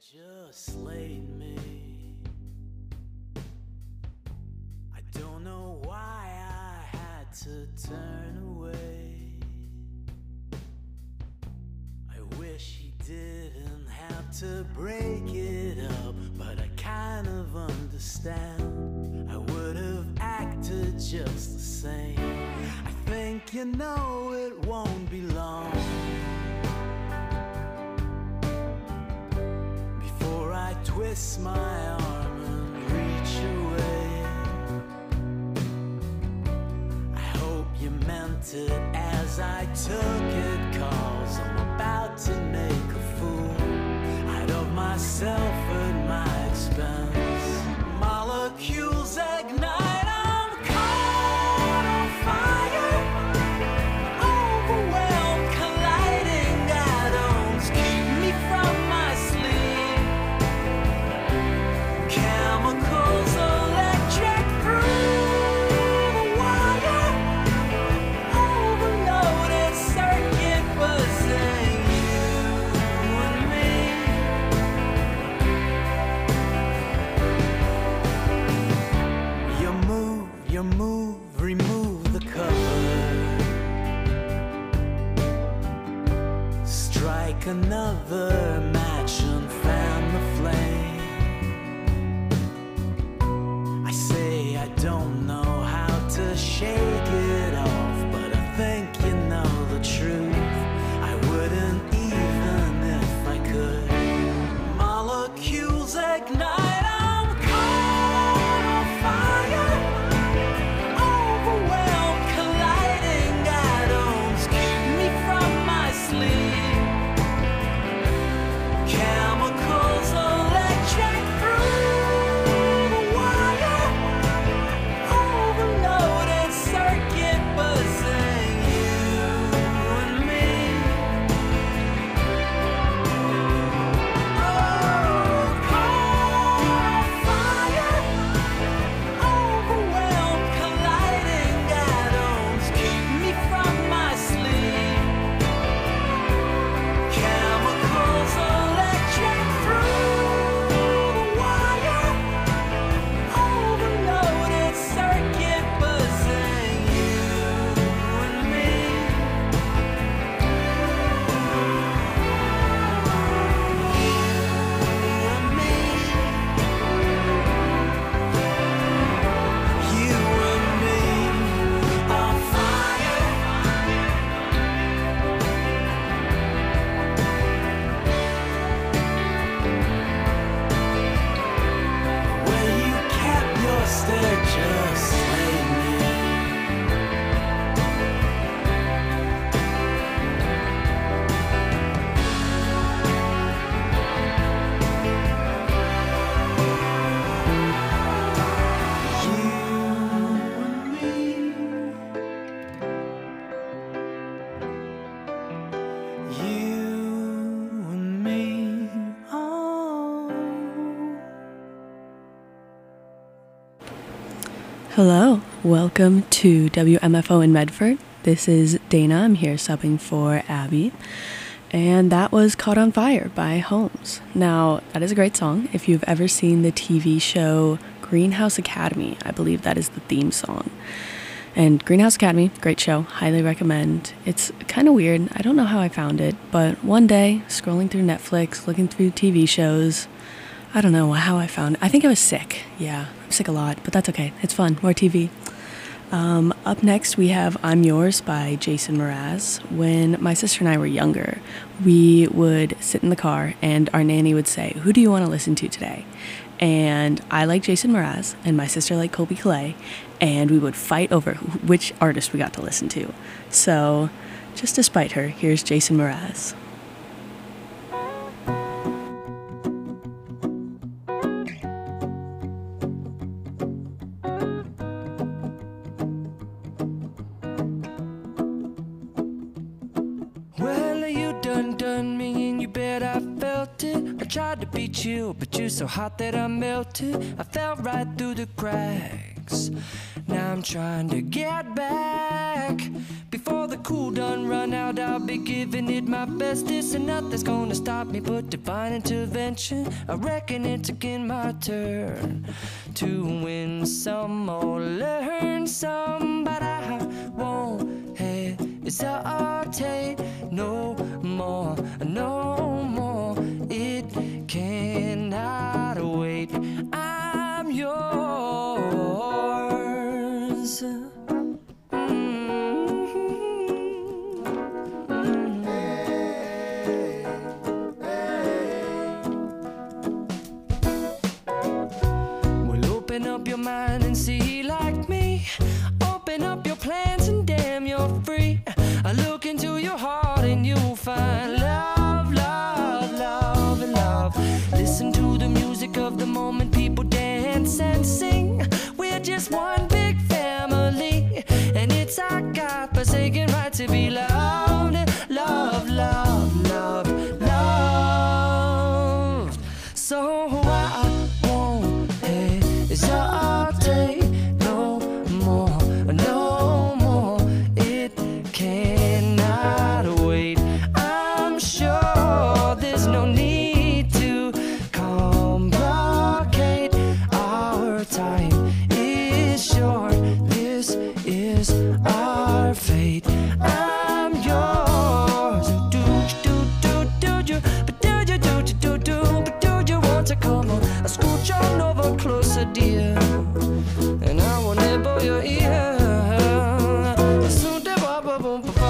just laid me. I don't know why I had to turn away. I wish he didn't have to break it up, but I kind of understand. I would have acted just the same. I think you know it won't be long before I twist my arm and reach away. I hope you meant it as I took it, 'cause I'm about to make a fool out of myself at my expense. Molecules ignite, I'm caught on fire, overwhelmed, colliding atoms keep me from my sleep. Chemicals electric through the wire, overloaded circuit buzzing, you and me. You move, remove the cover, strike another match and fan the flame. I say I don't know how to shake it off, but I think you know the truth. I wouldn't even if I could. Molecules ignite, I'm caught on fire, overwhelmed, colliding atoms keep me from my sleep. Chemicals electric through the wire, overloaded circuit buzzing, you and me. Oh, caught on fire, overwhelmed, colliding atoms keep me from my sleep. Chemicals electric through the wire, overloaded circuit buzzing, you and me. You and me on fire. Where you kept your stare just laid me. You and me, oh. Hello, welcome to WMFO in Medford. This is Dana. I'm here subbing for Abby. And that was Caught on Fire by Holmes. Now, that is a great song. If you've ever seen the TV show Greenhouse Academy, I believe that is the theme song. And Greenhouse Academy, great show, highly recommend. It's kind of weird. I don't know how I found it, but one day, scrolling through Netflix, looking through TV shows, I don't know how I found it. I think I was sick. Yeah, I'm sick a lot, but that's okay. It's fun. More TV. Up next, we have I'm Yours by Jason Mraz. When my sister and I were younger, we would sit in the car and our nanny would say, "Who do you want to listen to today?" And I like Jason Mraz and my sister liked Colby Clay, and we would fight over which artist we got to listen to. So, just to spite her, here's Jason Mraz. Well, you done me and you bet I felt it. I tried to beat you, but you're so hot that I melted. I fell right through the cracks. Now I'm trying to get back. Before the cool done run out, I'll be giving it my best. This and nothing's gonna stop me but divine intervention. I reckon it's again my turn to win some or learn some, but I won't hesitate no more, no more. It cannot wait. I'm yours. Open up your mind and see like me. Open up your plans and damn, you're free. I look into your heart and you'll find love, love, love, and love. Listen to the music of the moment, people dance and sing. We're just one big family, and it's our God-forsaken right to be loved, love, love, love, loved. So I won't hesitate no more, no more. It cannot wait. I'm sure there's no need to complicate. Our time is short. This is our fate. I'm yours. Do you, but do you want to come on? I scooch on over closer, dear, and I will nibble your ear. Soon to boom, boom, boom, boom.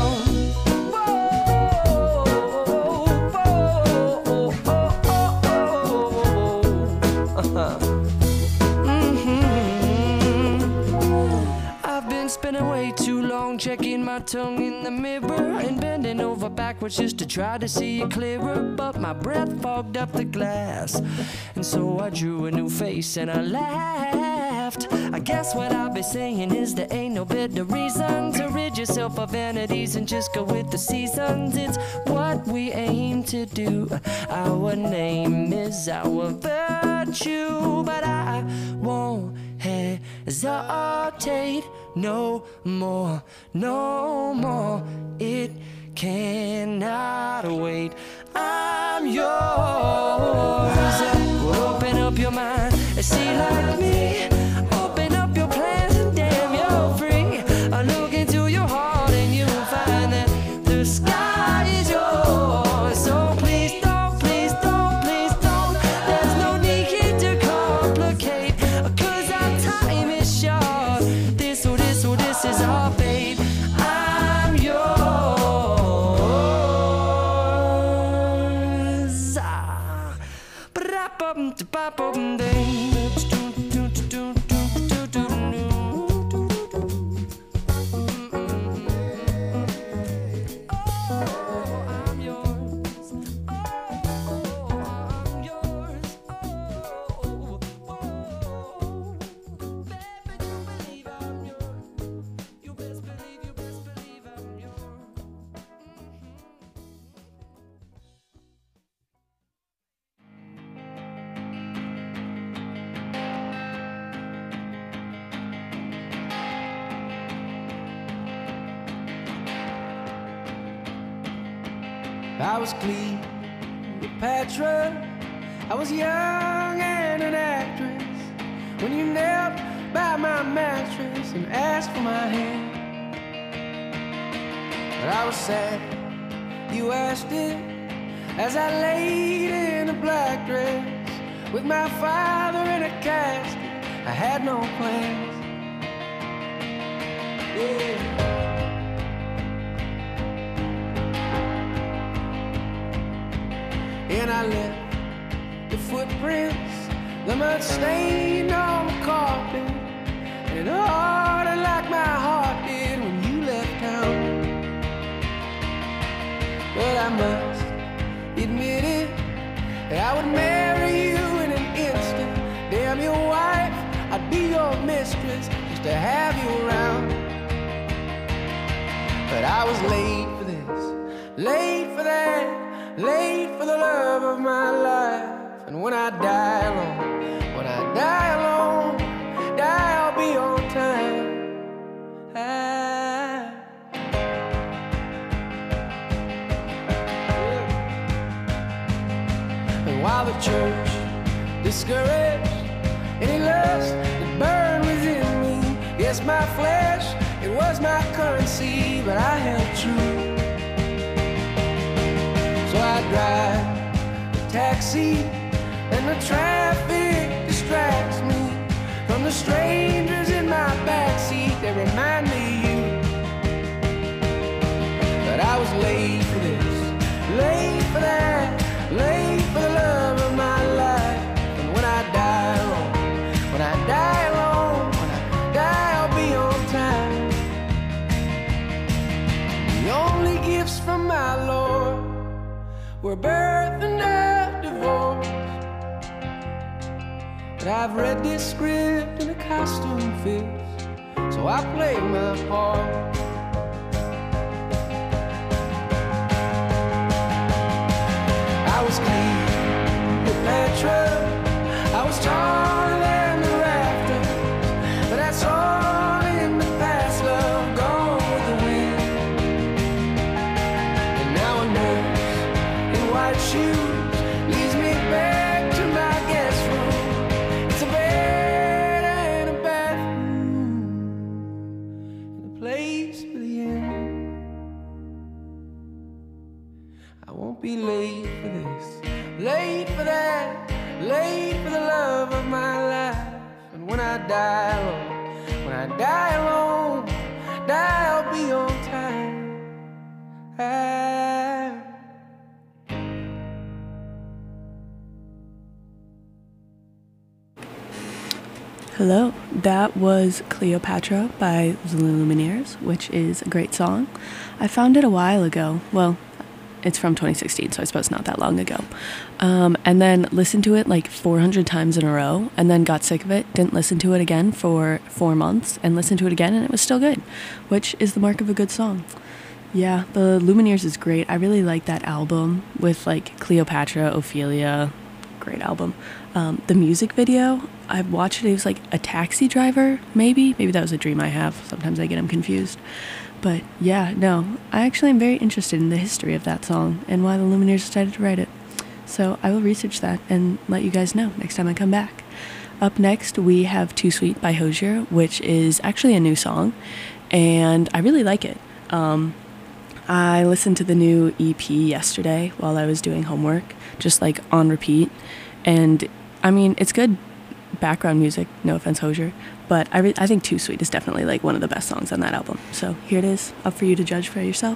I've been spending way too long checking my tongue in the mirror and bending over backwards just to try to see it clearer, but my breath fogged up the glass, and so I drew a new face and I laughed. I guess what I'll be saying is there ain't no better reason to rid yourself of vanities and just go with the seasons. It's what we aim to do. Our name is our virtue, but I won't hesitate no more, no more. It cannot wait. I'm yours. Open up your mind and see like me. Open up your plans and damn, you're free. I look into your heart and you'll find that the sky is yours. So please don't, please don't, please don't. There's no need to complicate, 'cause our time is short. This is our fate. I'm yours. I was Cleopatra, I was young and an actress when you knelt by my mattress and asked for my hand. But I was sad you asked it as I laid in a black dress with my father in a casket. I had no plans. Yeah. And I left the footprints, the mud stain on the carpet, and it hardened like my heart did when you left town. But I must admit it, that I would marry you in an instant. Damn your wife, I'd be your mistress just to have you around. But I was late for this, late for that, late for the love of my life. And when I die alone, when I die alone, die I'll be on time. while the church discouraged any lust that burned within me. Yes, my flesh, it was my currency, but I held true. So I drive the taxi, and the traffic distracts me from the strangers in my backseat. They remind me of you. But I was late for this, late for that, late for the love of my life. And when I die alone, when I die alone, when I die, I'll be on time. The only gifts from my Lord were birth and a divorce. But I've read this script and the costume fits, so I play my part. I was Cleopatra, I was taller than the rafters, but that's all in the past, love, gone with the wind. And now a nurse in white shoes leads me back to my guest room. It's a bed and a bathroom and a place for the end. I won't be late for this, late for that, late for the love of my life. And when I die alone, when I die alone, die, I'll be on time. Hello, that was Cleopatra by the Lumineers, which is a great song. I found it a while ago. Well, it's from 2016, so I suppose not that long ago. And then listened to it like 400 times in a row, and then got sick of it, didn't listen to it again for 4 months, and listened to it again, and it was still good, which is the mark of a good song. Yeah, the Lumineers is great. I really like that album with like Cleopatra, Ophelia, great album. The music video, I watched it, it was like a taxi driver, maybe that was a dream I have. Sometimes I get them confused. But yeah, no, I actually am very interested in the history of that song and why the Lumineers decided to write it. So I will research that and let you guys know next time I come back. Up next, we have Too Sweet by Hozier, which is actually a new song, and I really like it. I listened to the new EP yesterday while I was doing homework, just like on repeat, and I mean, it's good background music, no offense Hozier, but I think Too Sweet is definitely like one of the best songs on that album. So here it is, up for you to judge for yourself.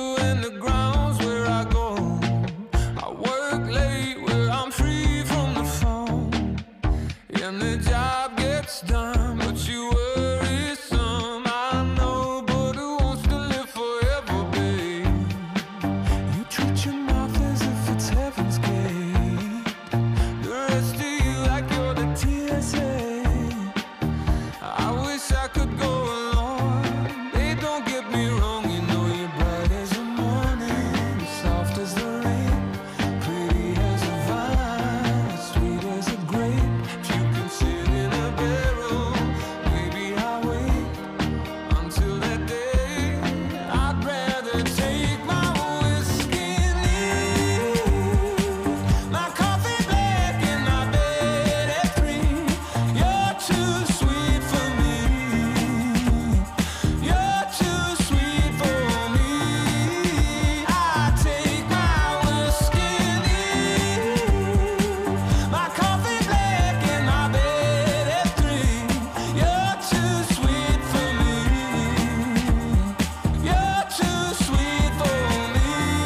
From the and the job gets done, but you worry some. I know, but who wants to live forever, babe? You treat your mouth as if it's heaven's gate. The rest of you like you're the TSA. I wish I could go along. Hey, don't get me wrong, you know you're bright as the morning, soft as the rain, pretty as a vine, sweet as a grape. If you can sit in a barrel, maybe I'll wait until that day. I'd rather take my whiskey and leave my coffee black in my bed at 3. You're too sweet for me. You're too sweet for me. I take my whiskey and leave my coffee black in my bed at 3. You're too sweet for me. You're too sweet for me.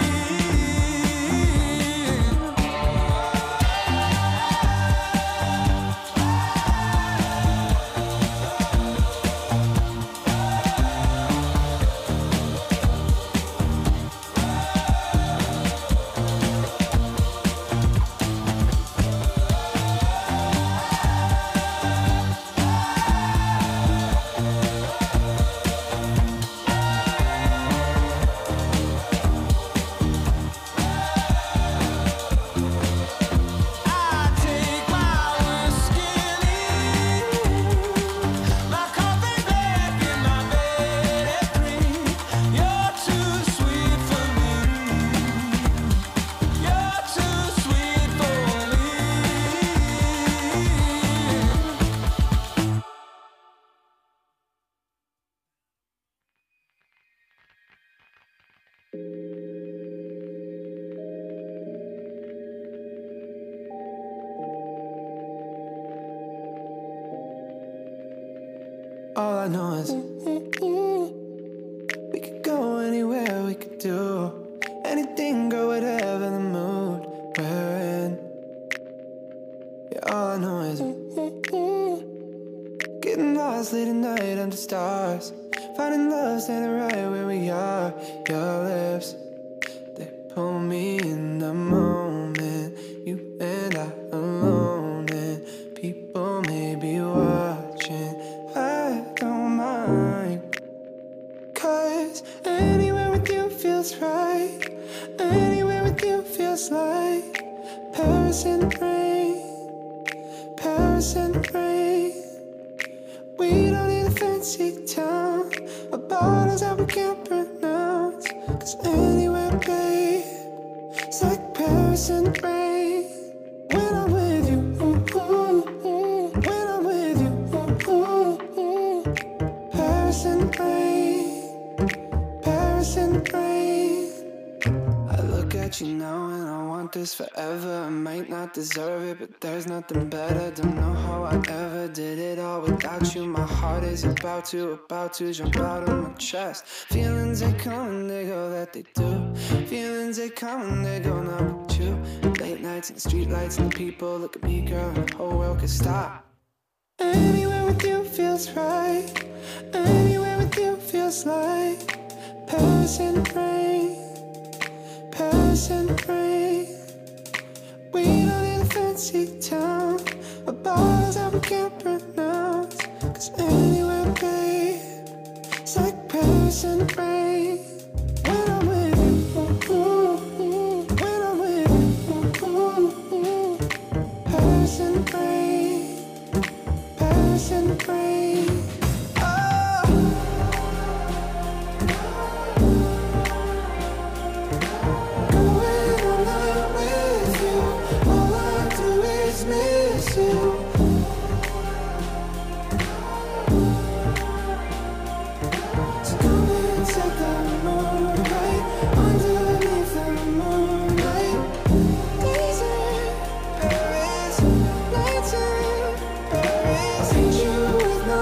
I take my whiskey and leave my coffee black in my bed at 3. You're too sweet for me. You're too sweet for me. All I know is we could go anywhere, we could do anything, go whatever the mood we're in. Yeah, all I know is getting lost late at night under stars, finding love standing right where we are. Your lips, they pull me in the moment, you and I alone, and people may be watching. I don't mind, 'cause anywhere with you feels right. Anywhere with you feels like Paris in the rain, Paris in the rain. We don't need a fancy town or bottles that we can't pronounce, 'cause anywhere, babe, it's like Paris in the rain. When I'm with you, when I'm with you, Paris in the rain, Paris in the rain. I look at you now and I want this forever. I might not deserve it, but there's nothing better. Don't know how I ever did it all without you. My heart is about to jump out of my chest. Feelings they come and they go, that they do. Feelings they come and they go, not with you. Late nights and the street lights and the people look at me, girl, and the whole world could stop. Anywhere with you feels right. Anywhere with you feels like Paris in the rain, Paris in the rain. We don't need a fancy town or bottles that we can't pronounce, 'cause anywhere, babe, it's like Paris in the rain. When I'm with you, when I'm with you, Paris in the rain, Paris in the rain. Going all night with you, all I do is miss you. So come and take the moonlight underneath the moonlight. Days in Paris, nights in Paris. Ain't you with no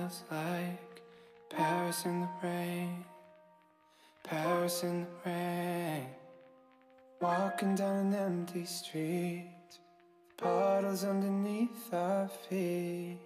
feels like Paris in the rain, Paris in the rain. Walking down an empty street, puddles underneath our feet.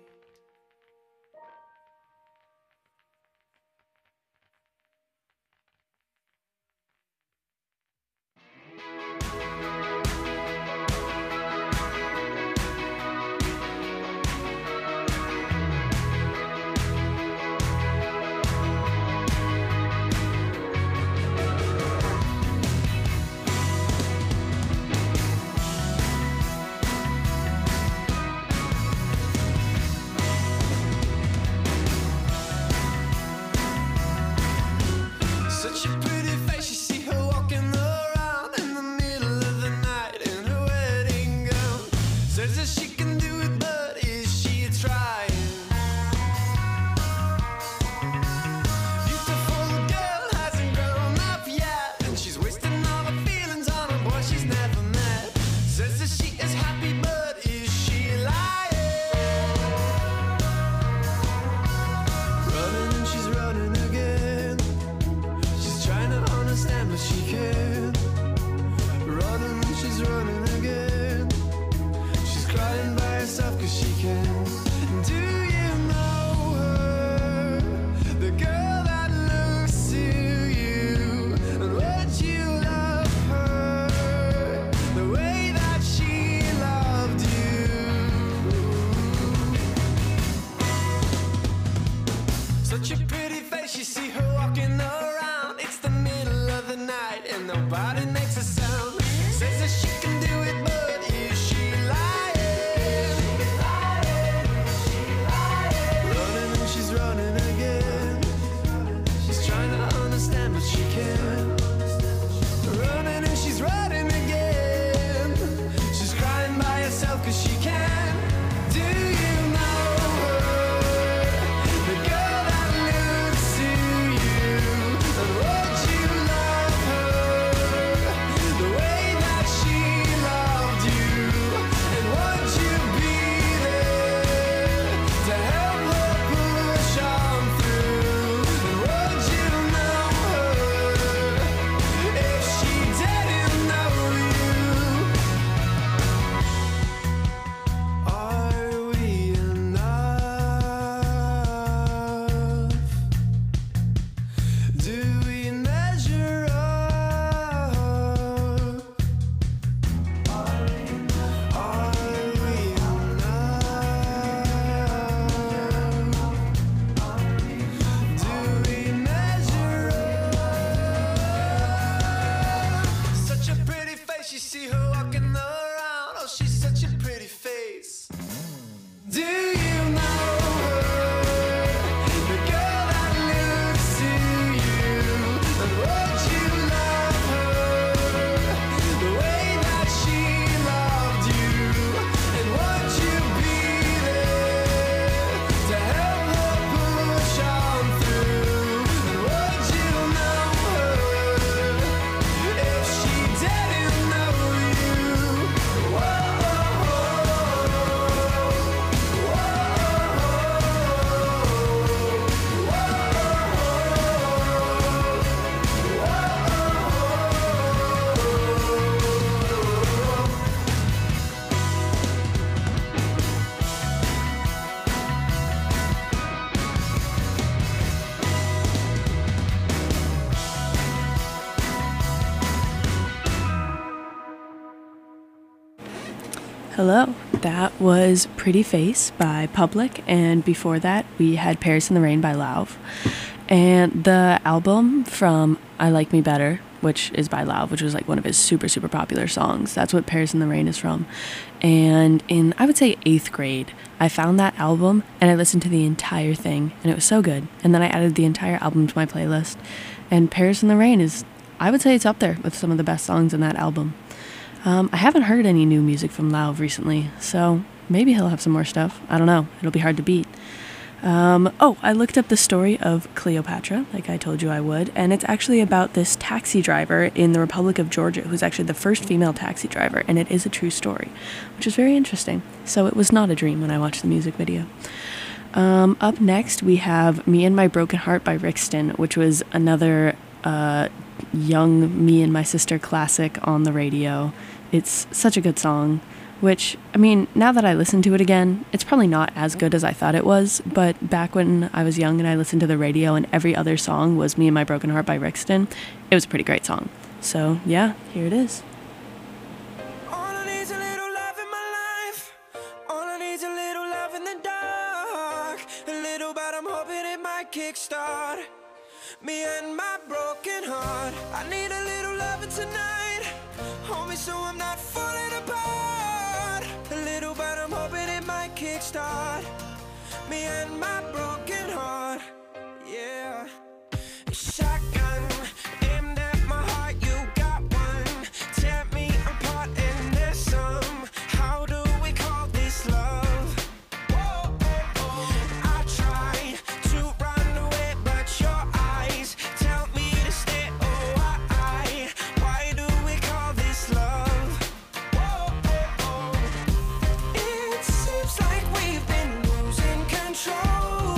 Such a pretty face, you see her walking around in the middle of the night in her wedding gown. Says that she can do it, but is she trying? Beautiful girl hasn't grown up yet, and she's wasting all her feelings on a boy she's never met. Says that she is happy, but is she lying? Running and she's running again. She's trying to understand, but she can't. Running, she's running again. She's crying by herself cause she can't. Do you know her? The girl that looks to you. And would you love her the way that she loved you? Such a pretty face, you see her walking around. It's the middle of the night and nobody makes a sound. Says that she can do it, but is she lying? Running and she's running again. She's trying to understand, but she can't. Running and she's running again. She's crying by herself cause she can't. Do you know her? The girl that looks to you. And would you love her the way that she loved you? And would you be there to help her push on through? And would you know her if she didn't know you? Are we enough? Do we measure up? Are we enough? Do we measure up? Such a pretty face, you see her walking around. Oh, she's such a pretty face. Do you know her? The girl that looks to you. And would you love her the way that she loved you? And would you be there to help her push on through? And would you know her if she didn't know you? Hello, that was Pretty Face by Public, and before that we had Paris in the Rain by Lauv. And the album from I Like Me Better, which is by Lauv, which was like one of his super, super popular songs. That's what Paris in the Rain is from. And in, I would say, 8th grade, I found that album and I listened to the entire thing, and it was so good. And then I added the entire album to my playlist. And Paris in the Rain is, I would say it's up there with some of the best songs in that album. I haven't heard any new music from Lauv recently, so maybe he'll have some more stuff. I don't know. It'll be hard to beat. I looked up the story of Cleopatra, like I told you I would, and it's actually about this taxi driver in the Republic of Georgia who's actually the first female taxi driver, and it is a true story, which is very interesting. So it was not a dream when I watched the music video. Up next, we have Me and My Broken Heart by Rixton, which was another young Me and My Sister classic on the radio. It's such a good song, which, I mean, now that I listen to it again, it's probably not as good as I thought it was, but back when I was young and I listened to the radio and every other song was Me and My Broken Heart by Rixton, it was a pretty great song. So, yeah, here it is. All I need's a little love in my life. All I need's a little love in the dark. A little, but I'm hoping it might kickstart me and my broken heart. I need a little loving tonight. Hold me so I'm not falling apart. A little, but I'm hoping it might kickstart me and my broken heart. Yeah. Shotgun aimed at my heart. You got one. Tear me apart and there's some. How do we call this love? Whoa, oh, oh. I tried to run away, but your eyes tell me to stay. Oh, why do we call this love? Whoa, oh, oh. It seems like we've been losing control.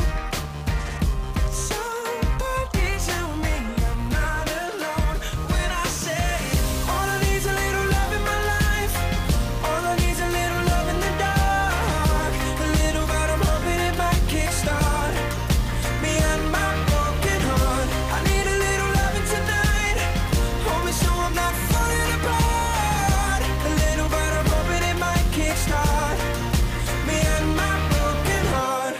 Somebody tell me I'm not alone when I say all I need's a little love in my life. All I need's a little love in the dark. A little, but I'm hoping it might kickstart me and my broken heart. I need a little loving tonight. Hold me so I'm not falling apart. A little, but I'm hoping it might kickstart me and my broken heart.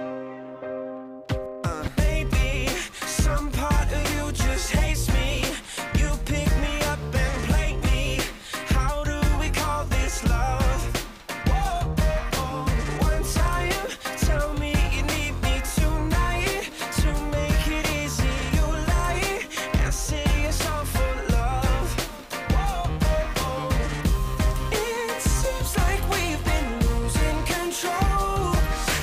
Maybe some part of you just hates me. You pick me up and play me. How do we call this love? Whoa, oh, oh. One time, tell me you need me tonight. To make it easy, you lie and say it's all for love. Whoa, oh, oh. It seems like we've been losing control.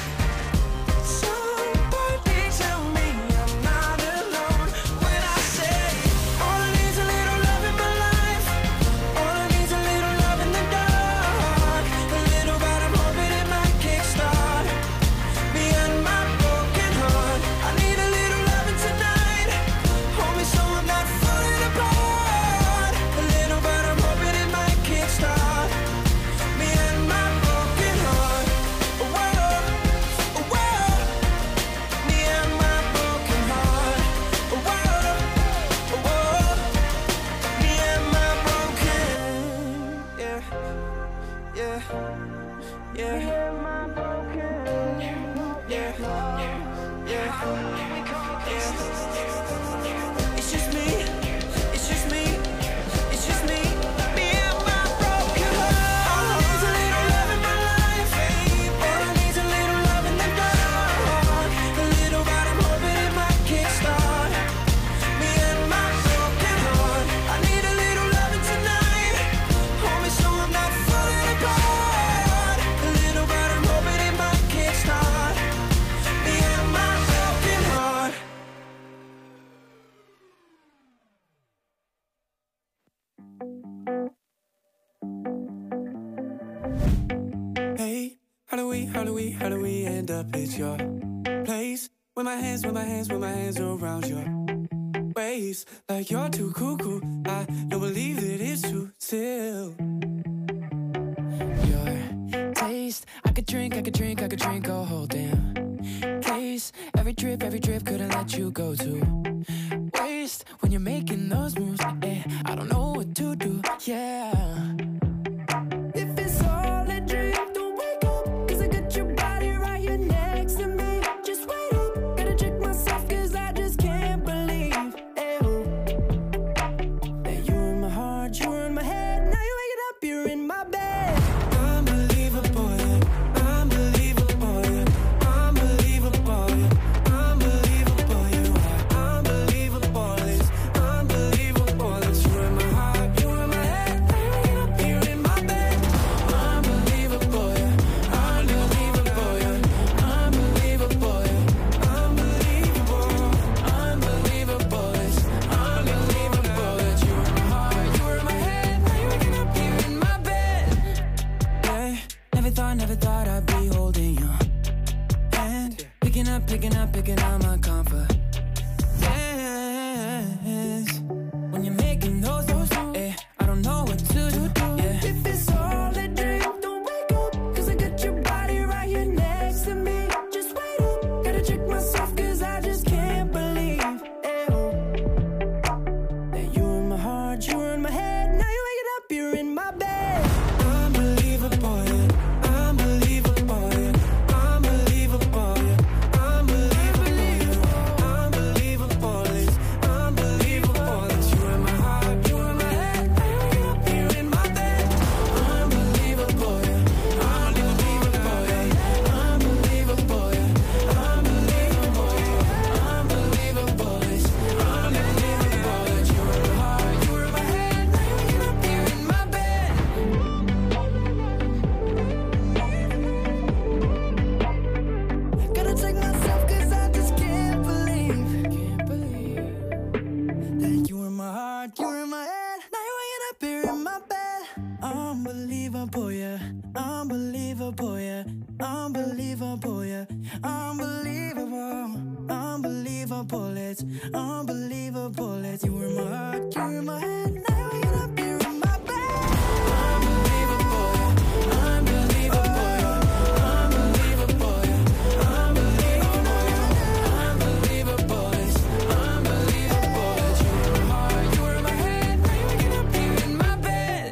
Somebody tell me I'm not alone when I say all I need's a little love in my life. All I need's a little love in the dark. A little, but I'm hoping it might kickstart me and my broken heart. I need a little loving tonight. Hold me so I'm not falling apart. A little, but I'm hoping it might kickstart me and my broken heart. Whoa, whoa. Me and my broken heart. Whoa, whoa. Me and my broken. Yeah, yeah, yeah. Yeah, yeah. It's just me. It's just me. It's just me. Me and my broken heart. All I need's a little love in my life. All I need's a little love in the dark. A little, but I'm hoping it might kickstart me and my broken heart. I need a little loving tonight. Hold me so I'm not falling apart. A little, but I'm hoping it might kickstart me and my broken heart. Hey, how do we end up at your place? With my hands around your waist. Like you're too cuckoo, I don't believe that it's true still. Your taste, I could drink a whole damn case. Every trip couldn't let you go to waste. When you're making those moves, I don't know what to do, yeah. If it's all a dream, don't wake up, 'cause I got your body right here next to me. Just wait up, gotta check myself, 'cause I just can't believe that you're in my heart, you're in my head. Now you wake it up, you're in my bed. Unbelievable, yeah. Unbelievable, yeah. Unbelievable, yeah. Unbelievable, you are unbelievable. It's unbelievable that you're in my heart, you're in my head. Now you Unbelievable, yeah. Unbelievable, yeah. Unbelievable, yeah. Unbelievable, unbelievable, it's unbelievable, it's you were my heart, you were my head, now you're up here in my bed. Unbelievable, yeah. Unbelievable, yeah. Unbelievable, yeah. Unbelievable, yeah. Unbelievable, it's unbelievable, it's you were my heart, you were my head, now you're up here in my bed.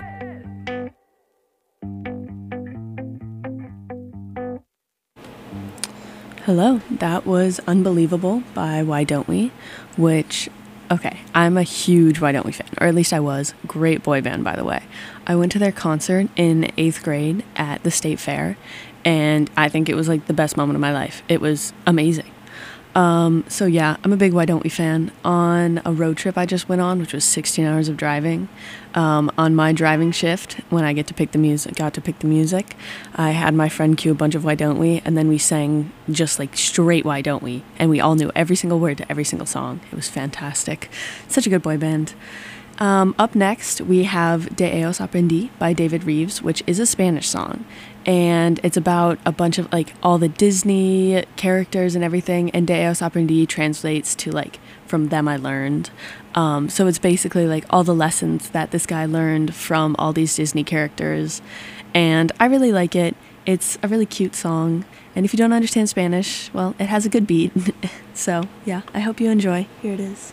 Hello, that was Unbelievable by Why Don't We, which, okay, I'm a huge Why Don't We fan, or at least I was. Great boy band, by the way. I went to their concert in 8th grade at the State Fair, and I think it was like the best moment of my life. It was amazing. So yeah, I'm a big Why Don't We fan. On a road trip I just went on, which was 16 hours of driving, on my driving shift, when I got to pick the music, I had my friend cue a bunch of Why Don't We, and then we sang just like straight Why Don't We, and we all knew every single word to every single song. It was fantastic. Such a good boy band. Up next, we have De Ellos Aprendí by David Reeves, which is a Spanish song. And it's about a bunch of, like, all the Disney characters and everything. And De Ellos Aprendí translates to, like, from them I learned. So it's basically, like, all the lessons that this guy learned from all these Disney characters. And I really like it. It's a really cute song. And if you don't understand Spanish, well, it has a good beat. So, yeah, I hope you enjoy. Here it is.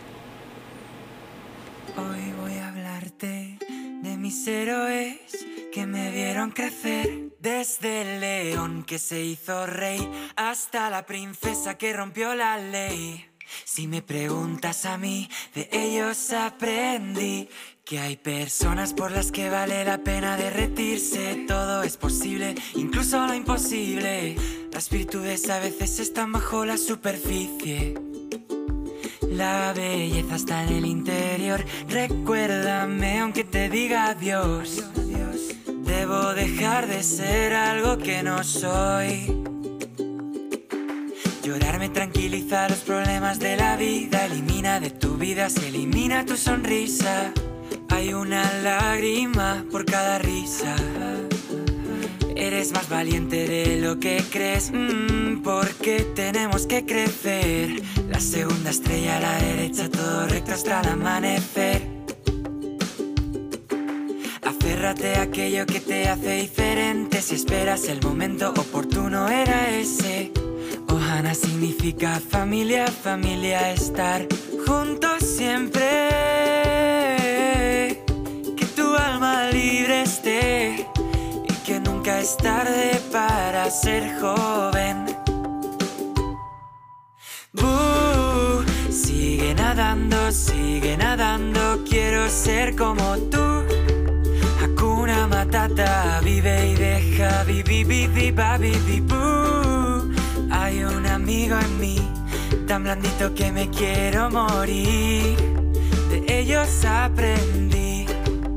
Hoy voy a hablarte de mis héroes que me vieron crecer. Desde el león que se hizo rey hasta la princesa que rompió la ley. Si me preguntas a mí, de ellos aprendí que hay personas por las que vale la pena derretirse. Todo es posible, incluso lo imposible. Las virtudes a veces están bajo la superficie. La belleza está en el interior. Recuérdame aunque te diga adiós. Debo dejar de ser algo que no soy. Llorar me tranquiliza los problemas de la vida. Elimina de tu vida, se elimina tu sonrisa. Hay una lágrima por cada risa. Eres más valiente de lo que crees, porque tenemos que crecer. La segunda estrella a la derecha, todo recto hasta el amanecer. Aférrate a aquello que te hace diferente. Si esperas el momento oportuno era ese. Ohana significa familia, familia, estar juntos siempre. Que tu alma libre esté y que nunca es tarde para ser joven. Sigue nadando, quiero ser como tú. Hakuna Matata, vive y deja, Hay un amigo en mí, tan blandito que me quiero morir. De ellos aprendí.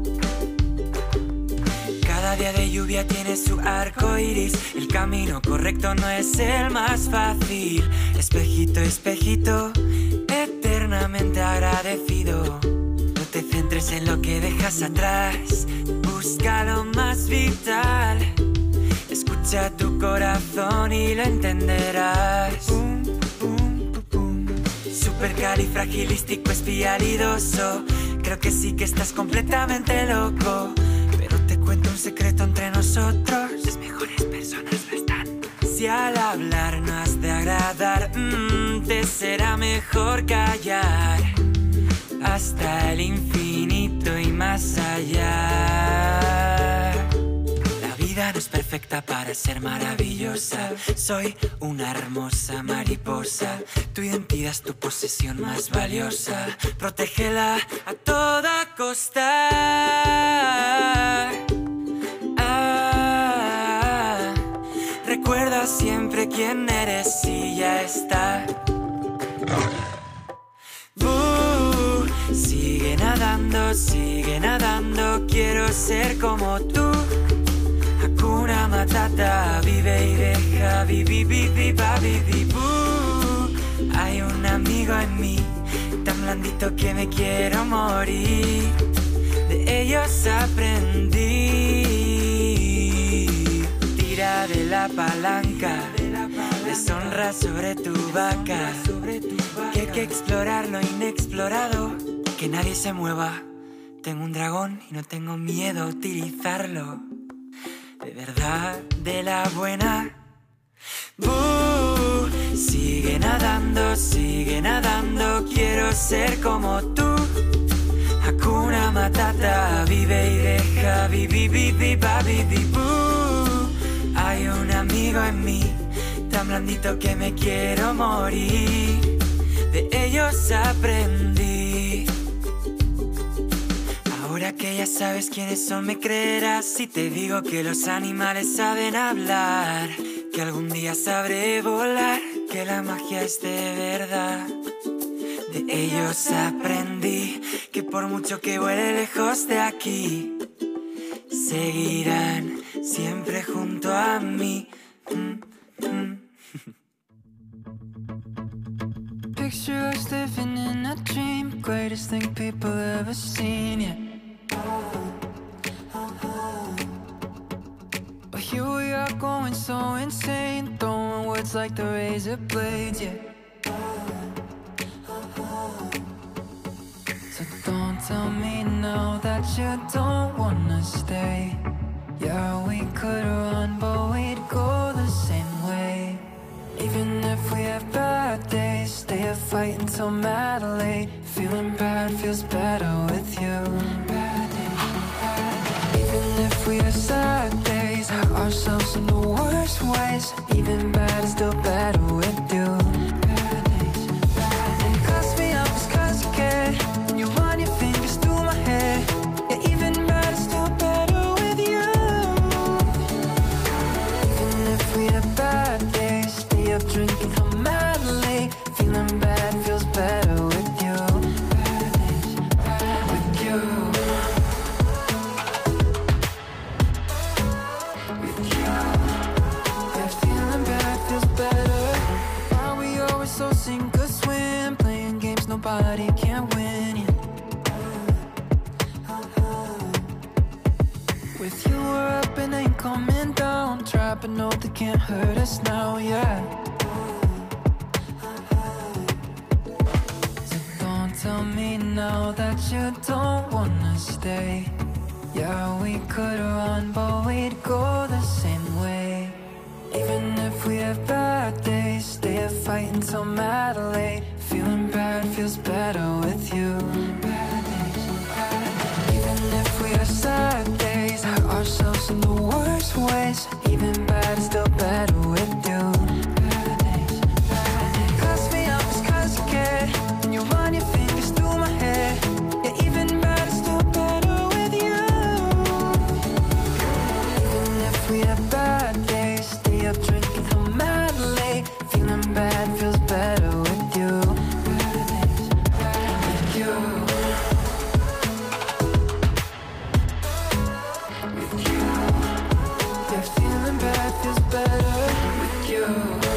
Cada día de lluvia tiene su arco iris. El camino correcto no es el más fácil. Espejito, espejito, eternamente agradecido. No te centres en lo que dejas atrás. Busca lo más vital. Escucha tu corazón y lo entenderás. Supercalifragilístico espialidoso. Creo que sí que estás completamente loco. Pero te cuento un secreto entre nosotros. Las mejores personas lo están. Si al hablar no has de agradar, te será mejor callar. Hasta el infinito y más allá. La vida no es perfecta para ser maravillosa. Soy una hermosa mariposa. Tu identidad es tu posesión más valiosa. Protégela a toda costa. Recuerda siempre quién eres y ya está. Sigue nadando, quiero ser como tú. Hakuna Matata, vive y deja, Hay un amigo en mí, tan blandito que me quiero morir. De ellos aprendí. la palanca, deshonra sobre tu vaca. Que hay que explorar lo inexplorado, que nadie se mueva. Tengo un dragón y no tengo miedo a utilizarlo. De verdad, de la buena. Sigue nadando, quiero ser como tú. Hakuna Matata, vive y deja, Hay un amigo en mí, tan blandito que me quiero morir. De ellos aprendí. Ahora que ya sabes quiénes son, me creerás si te digo que los animales saben hablar, que algún día sabré volar, que la magia es de verdad. De ellos aprendí que por mucho que vuele lejos de aquí, seguirán siempre junto a mí. Picture us living in a dream, greatest thing people ever seen, yeah. But here we are going so insane, throwing words like the razor blades, yeah. So don't tell me now that you don't wanna stay. Yeah, we could run, but we'd go the same way. Even if we have bad days, stay up fighting till mad late. Feeling bad feels better with you. Even if we have sad days, hurt ourselves in the worst ways. Even bad is still better with you. And it cuts me up just 'cause you care, and you run your fingers through my hair. Yeah, even bad is still better with you. Even if we have bad days, stay up drinking till mad late. Feeling bad feels better with you. With you. With you. Yeah, feeling bad feels better. Why we always so sink or swim, playing games nobody can win, yeah. With you we're up and ain't coming down, trapping know they can't hurt us now, yeah. So don't tell me now that you don't wanna stay. Yeah, we could run, but we'd go the same way. Even if we have bad days, stay up fighting till mad late. Feeling bad feels better with you. Even if we have sad days, hurt ourselves in the worst ways. Even bad is still better with you. Cuss me out just 'cause you care, and you run your fingers through my hair. Yeah, even bad is still better with you. Even if we have bad days, stay up drinking till mad late. Feeling bad feels better with you. With you. With you. Yeah, feeling bad feels better with you.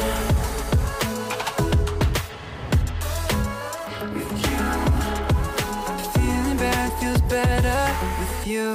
With you. Feeling bad feels better with you.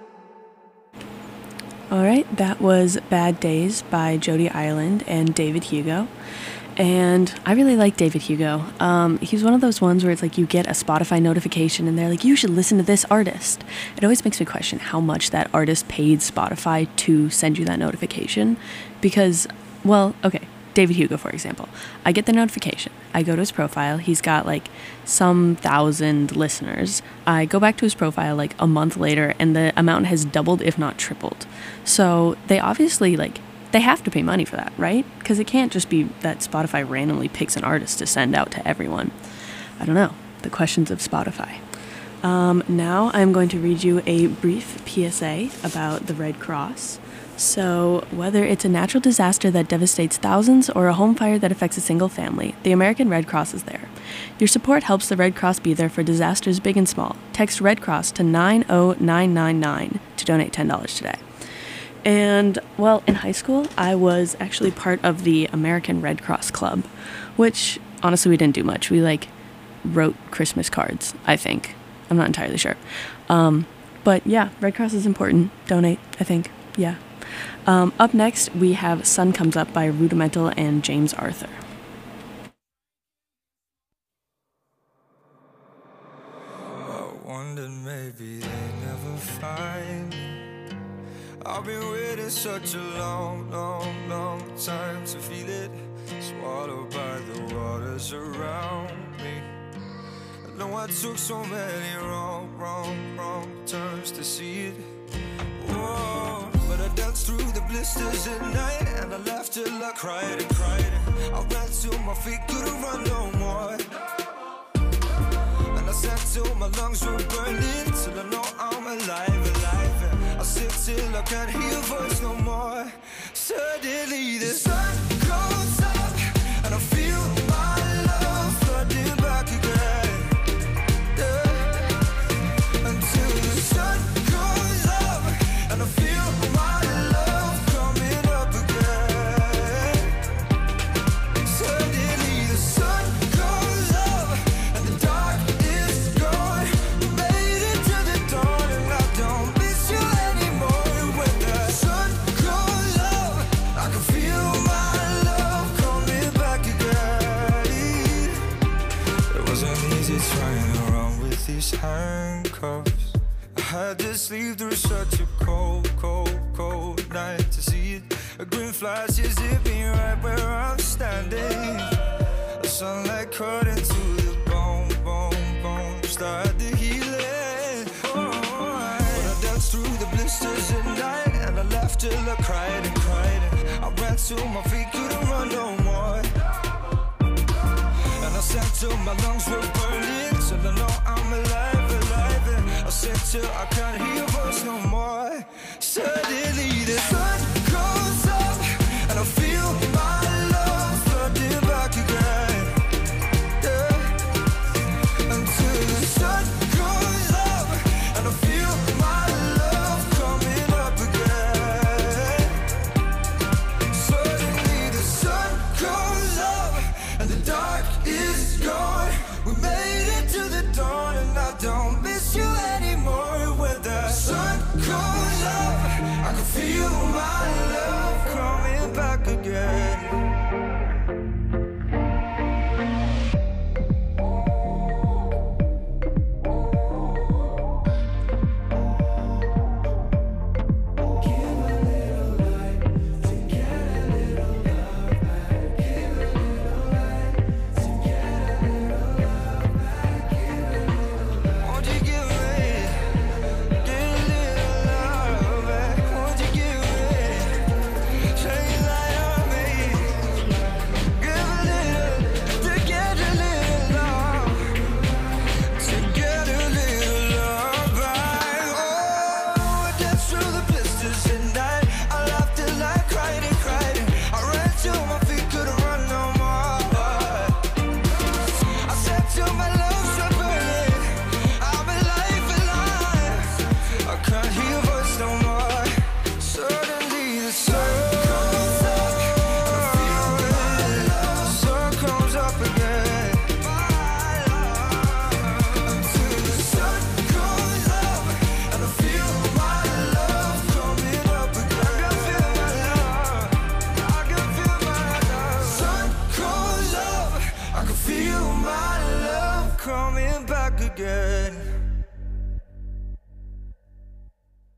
Alright, that was Bad Days by Jody Ireland and David Hugo. And I really like David Hugo. He's one of those ones where it's like you get a Spotify notification and they're like, you should listen to this artist. It always makes me question how much that artist paid Spotify to send you that notification. Because, well, okay, David Hugo, for example. I get the notification. I go to his profile. He's got like some 1,000 listeners. I go back to his profile like a month later and the amount has doubled, if not tripled. So they obviously they have to pay money for that, right? Because it can't just be that Spotify randomly picks an artist to send out to everyone. I don't know. The questions of Spotify. Now I'm going to read you a brief PSA about the Red Cross. So, whether it's a natural disaster that devastates thousands or a home fire that affects a single family, the American Red Cross is there. Your support helps the Red Cross be there for disasters big and small. Text Red Cross to 90999 to donate $10 today. And, well, in high school, I was actually part of the American Red Cross Club, which, honestly, we didn't do much. We, wrote Christmas cards, I think. I'm not entirely sure. But, yeah, Red Cross is important. Donate, I think. Yeah. Up next, we have Sun Comes Up by Rudimental and James Arthur. I wondered maybe they'd never find me. I've been waiting such a long, long, long time to feel it, swallowed by the waters around me. I know I took so many wrong turns to see it. Whoa, but I danced through the blisters at night, and I laughed till I cried and cried. I ran till my feet couldn't run no more, and I sat till my lungs were burning, till I know I'm alive, alive. I sit till I can't hear your voice no more. Suddenly the sun goes up, and I feel my love flooding back again. Until the sun goes up, and I feel my love coming up again. Suddenly the sun goes up, and the dark is gone. We made it to the dawn, and I don't miss you anymore. When the sun goes up, I can feel my love coming back again. It wasn't easy trying to run with these handcuffs. I had to sleep through such a cold, cold, cold night to see it. A green flash is zipping right where I'm standing. The sunlight cut into the bone, bone, bone. Start the healing. But I danced through the blisters at night, and I laughed till I cried and cried. I ran till my feet couldn't run no more, and I sat till my lungs were burning, till I know I'm alive, alive. And I sit till I can't hear your voice no more. Suddenly the sun goes up, and I feel my love flooding back again. Yeah. Until the sun goes up, and I feel my love coming up again. Suddenly the sun goes up, and the dark is gone. We made it to the dawn, and I don't miss you anymore. When the sun goes up, I can feel my love coming back again. Won't you give me, give a little love back? Won't you give me, shine light on me? Give a little, to get a little love, to get a little love back. Oh, I danced through the blisters at night. I laughed till I cried and cried. I ran till my feet couldn't run no more. I sat till my lungs were burning. I'm alive, alive. I can't hear your voice no more. Suddenly the sun comes up, and I feel my love. Sun comes up again. Until the sun goes up, and I feel my love coming up again. I can feel my love. I can feel my love. Sun goes up, I can feel my love coming back again.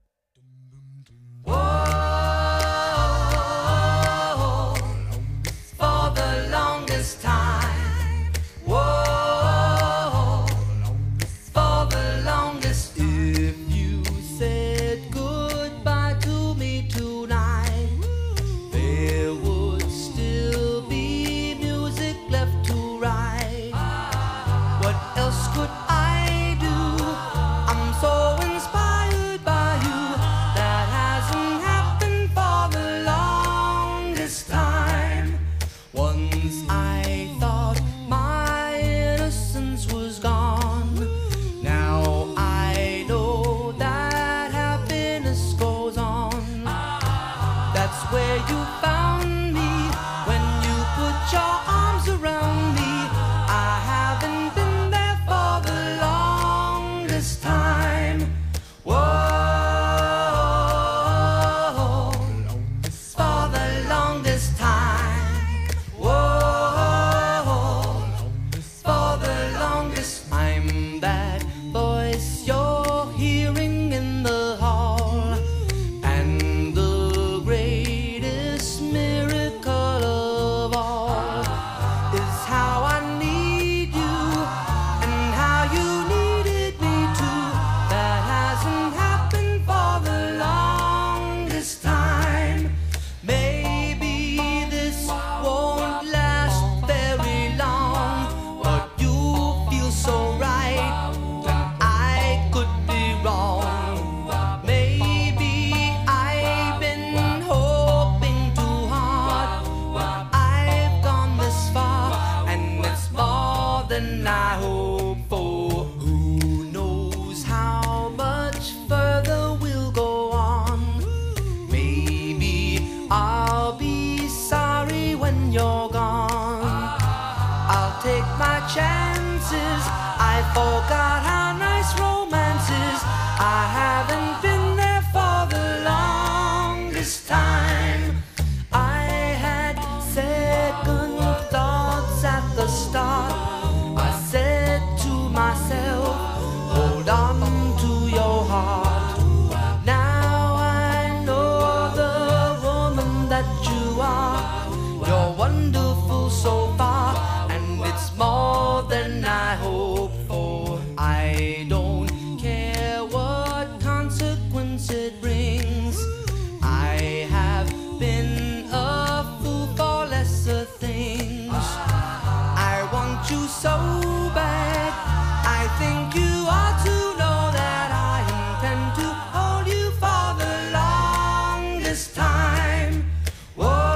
forgot how nice romance is. I haven't been there for the longest time. I had second thoughts at the start. I said to myself, hold on to your heart. Now I know the woman that you are. You're wonderful so far, and it's more than I hoped for. I don't care what consequence it brings. I have been a fool for lesser things. I want you so bad. I think you ought to know that I intend to hold you for the longest time. Whoa,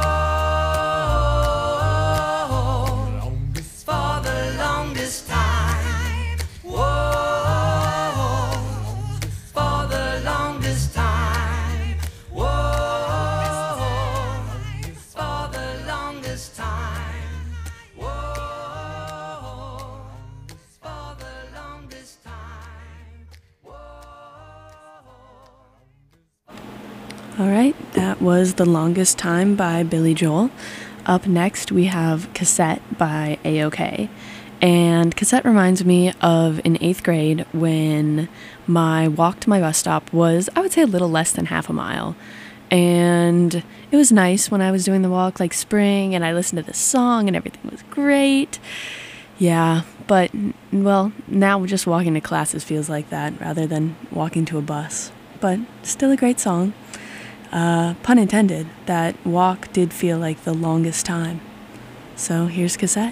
for the longest time. Whoa, for the longest time. Whoa, for the longest time. Whoa, for the longest time. All right, that was The Longest Time by Billy Joel. Up next, we have Cassette by A-OK. And Cassette reminds me of in 8th grade when my walk to my bus stop was, I would say, a little less than half a mile. And it was nice when I was doing the walk, like spring, and I listened to this song and everything was great. Yeah, but, well, now just walking to classes feels like that rather than walking to a bus. But still a great song. Pun intended, that walk did feel like the longest time. So here's Cassette.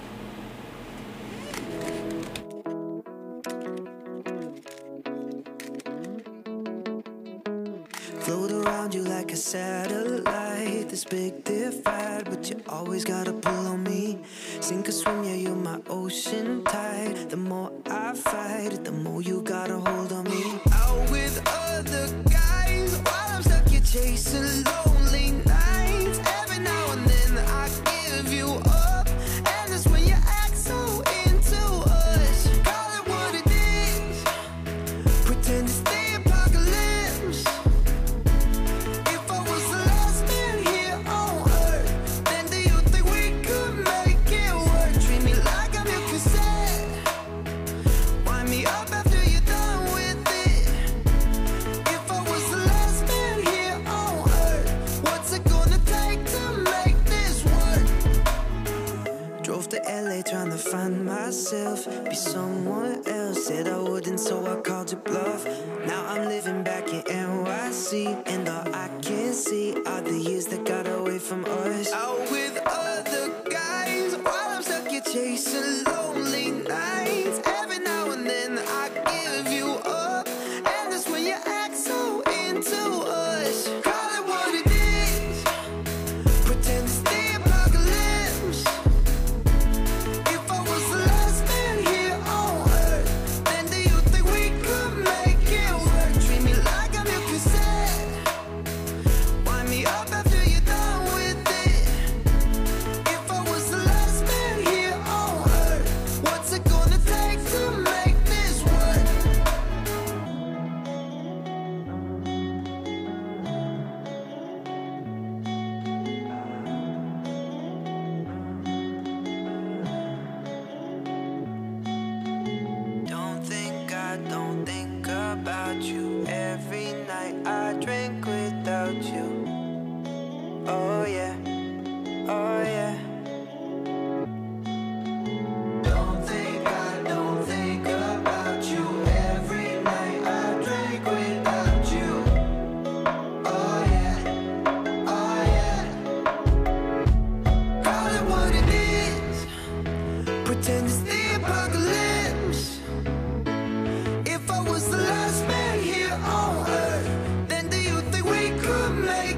Float around you like a satellite. This big divide, but you always gotta pull on me. Sink or swim, yeah, you're my ocean tide. The more I fight, the more you got a hold on me. Out with other guys, while I'm stuck, you're chasing lonely nights. Every now and then I give you up, and that's when you act so into us. Call it what it is, pretend it's the apocalypse. If I was the last man here on earth, then do you think we could make it work? Treat me like I'm your cassette, wind me up after you're done with it. If I was the last man here on earth, what's it gonna take to make this work? Drove to LA trying to find myself, be someone else. Said I wouldn't, so I called your bluff. Now I'm living back in NYC, and all I can see are the years that got away from us. Out with other guys, while I'm stuck, you're chasing lonely nights. Every now and then I give you up, and that's when you act so into us. Call it what it is, pretend it's the apocalypse. If I was the last man here on earth, then do you think we could make it work? Treat me like I'm your cassette, wind me up after you're done with it. If I was the last man here on earth, what's it gonna take to make this work? Don't think about you. Every night I drink without you. Oh yeah, oh yeah. Don't think about you. Every night I drink without you. Oh yeah, oh yeah. Call it what it is, pretend it's the apocalypse. If I was the last man here on earth, then do you think we could make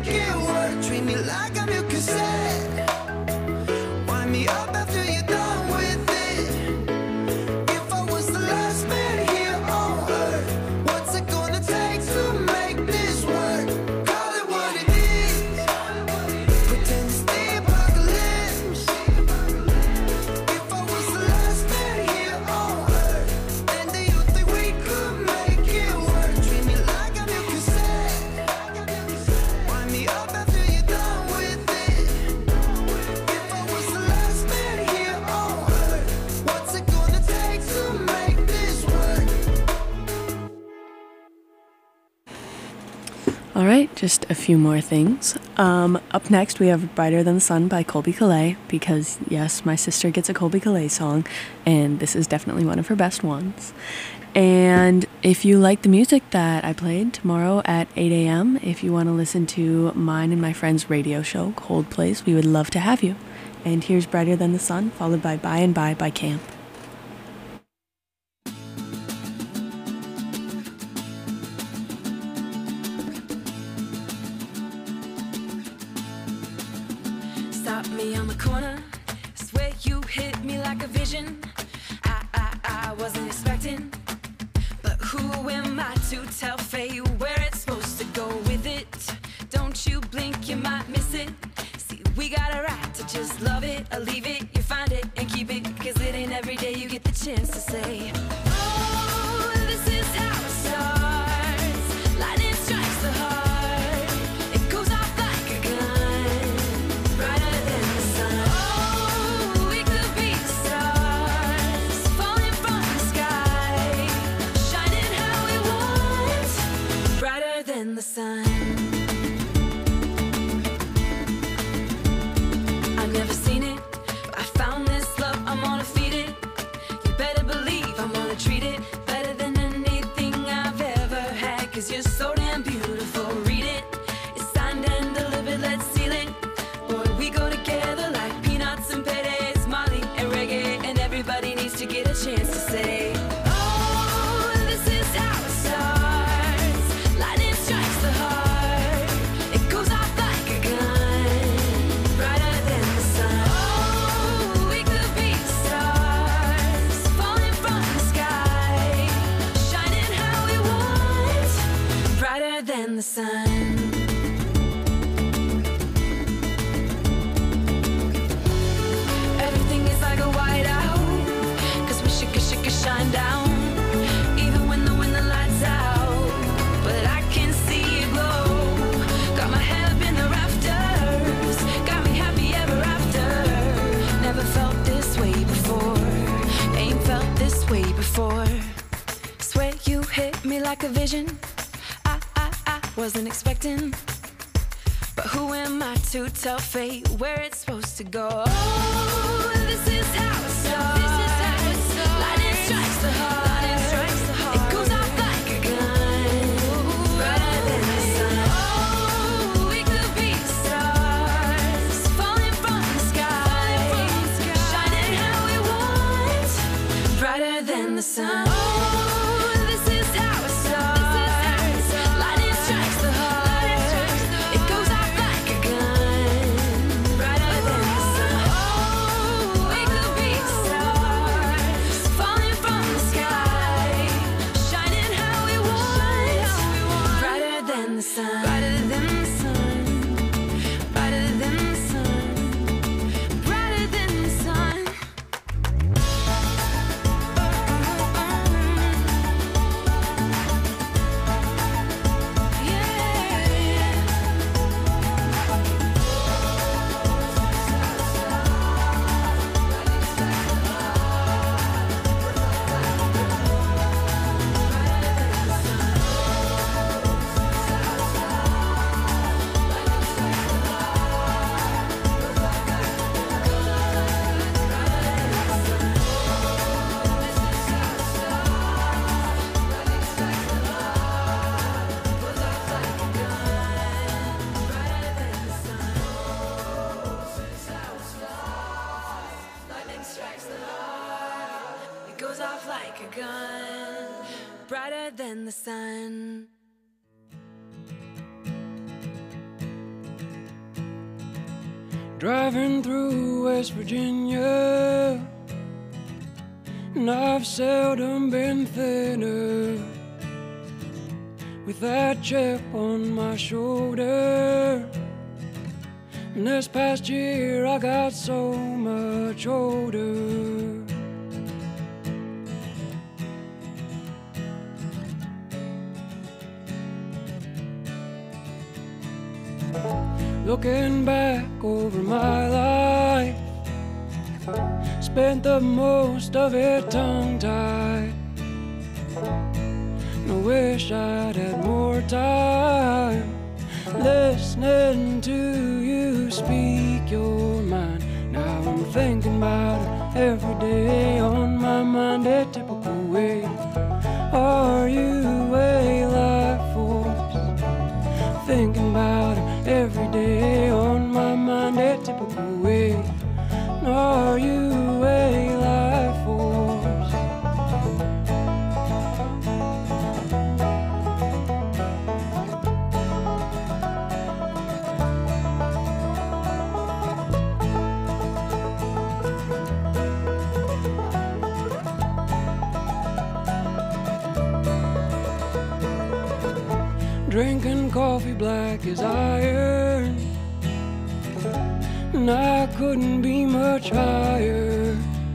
All right, just a few more things. Up next, we have Brighter Than the Sun by Colby Calais, because yes, my sister gets a Colby Calais song, and this is definitely one of her best ones. And if you like the music that I played tomorrow at 8 a.m., if you want to listen to mine and my friend's radio show, Cold Place, we would love to have you. And here's Brighter Than the Sun, followed by By and By Camp. Stop me on the corner, swear you hit me like a vision. I wasn't expecting, but who am I to tell fate where it's supposed to go with it? Don't you blink, you might miss it. See, we got a right to just love it or leave it. You find it and keep it, cause it ain't every day you get the chance to say, oh, this is how it starts. Lightning strikes the heart, it goes off like a gun, brighter than the sun. Oh, we could be the stars, falling from the sky, shining how we want, brighter than the sun. I've never seen it, but I found this love, I'm gonna feed it. You better believe I'm gonna treat it better than anything I've ever had, cause you're so damn beautiful. Read it, it's signed and delivered, let's seal it. Boy, we go together like peanuts and pedes, Molly and reggae, and everybody needs to get a chance to say, oh, this is how it starts. Lightning strikes the heart, it goes off like a gun, brighter than the sun. Oh, we could be the stars, falling from the sky, shining how we want, brighter than the sun. Everything is like a whiteout, cause we should shine down, even when the lights out. But I can see it glow, got my head up in the rafters, got me happy ever after. Never felt this way before, ain't felt this way before. Swear you hit me like a vision, I wasn't expecting, but who am I to tell fate where it's supposed to go? Oh, this is how it starts. Lightning strikes the heart, it goes off like a gun, brighter than the sun. Oh, we could be the stars, falling from the sky, shining how we want, brighter than the sun. Oh, this is how it starts. Lightning strikes the heart, it goes off like a gun, brighter than the sun. Oh, we could be the stars, falling from the sky, shining how we want, brighter than the sun. Brighter than the sun, brighter than the sun, brighter than the sun. Lightning strikes the heart, it goes off like a gun, brighter than the sun. Driving through West Virginia, and I've seldom been thinner, with that chip on my shoulder. And this past year I got so much older. Looking back over my life, spent the most of it tongue-tied, and I wish I'd had more time listening to you speak your mind. Now I'm thinking about it every day on my mind, a typical way. Are you a life force? Thinking about it every day on my mind, a typical way. Are you a life force? Drinking coffee black as iron, and I couldn't be much higher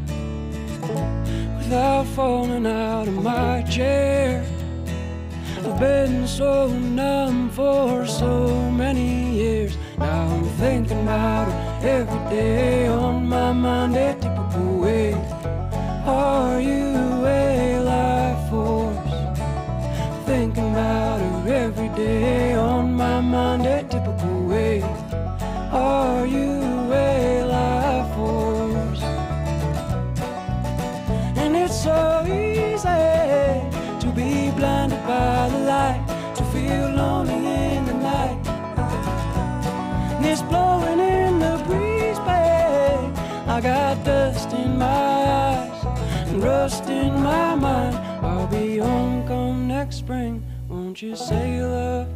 without falling out of my chair. I've been so numb for so many years. Now I'm thinking about it every day on my mind, a typical way. Are you a life force? Thinking about her every day on my mind, a typical way. Are you a life force? And it's so easy to be blinded by the light, to feel lonely in the night. And it's blowing in the breeze, babe. I got dust in my eyes and rust in my mind. I'll be home come next spring. Won't you say you love